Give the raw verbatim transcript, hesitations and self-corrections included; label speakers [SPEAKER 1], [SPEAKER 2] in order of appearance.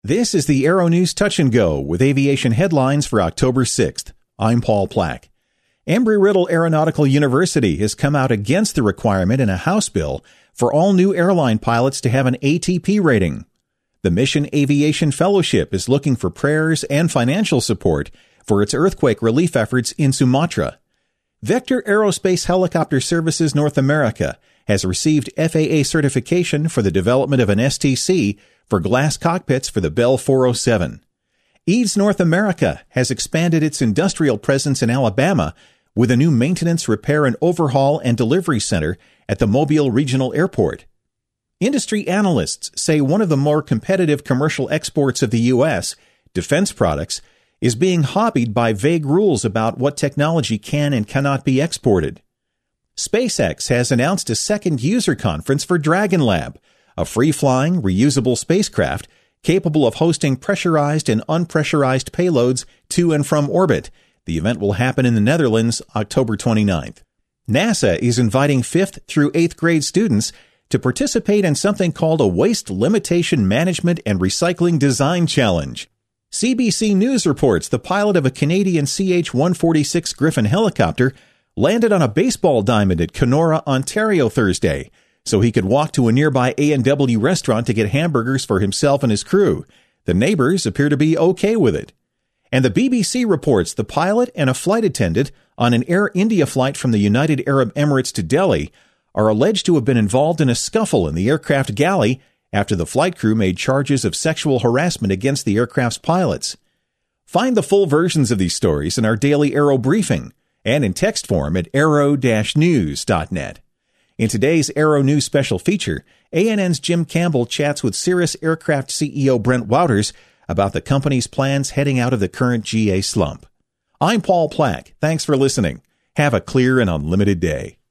[SPEAKER 1] This is the Aero News Touch and Go with aviation headlines for October sixth. I'm Paul Plack. Embry-Riddle Aeronautical University has come out against the requirement in a House bill for all new airline pilots to have an A T P rating. The Mission Aviation Fellowship is looking for prayers and financial support for its earthquake relief efforts in Sumatra. Vector Aerospace Helicopter Services North America has received F A A certification for the development of an S T C for glass cockpits for the Bell four oh seven. Eads North America has expanded its industrial presence in Alabama with a new maintenance, repair, and overhaul and delivery center at the Mobile Regional Airport. Industry analysts say one of the more competitive commercial exports of the U S, defense products, is being hobbied by vague rules about what technology can and cannot be exported. SpaceX has announced a second user conference for Dragon Lab, a free-flying, reusable spacecraft capable of hosting pressurized and unpressurized payloads to and from orbit. The event will happen in the Netherlands October twenty-ninth. NASA is inviting fifth through eighth grade students to participate in something called a Waste Limitation Management and Recycling Design Challenge. C B C News reports the pilot of a Canadian C H one forty-six Griffon helicopter landed on a baseball diamond at Kenora, Ontario Thursday, so he could walk to a nearby A and W restaurant to get hamburgers for himself and his crew. The neighbors appear to be okay with it. And the B B C reports the pilot and a flight attendant on an Air India flight from the United Arab Emirates to Delhi are alleged to have been involved in a scuffle in the aircraft galley after the flight crew made charges of sexual harassment against the aircraft's pilots. Find the full versions of these stories in our daily Aero briefing and in text form at aero dash news dot net. In today's Aero News special feature, A N N's Jim Campbell chats with Cirrus Aircraft C E O Brent Wouters about the company's plans heading out of the current G A slump. I'm Paul Plack. Thanks for listening. Have a clear and unlimited day.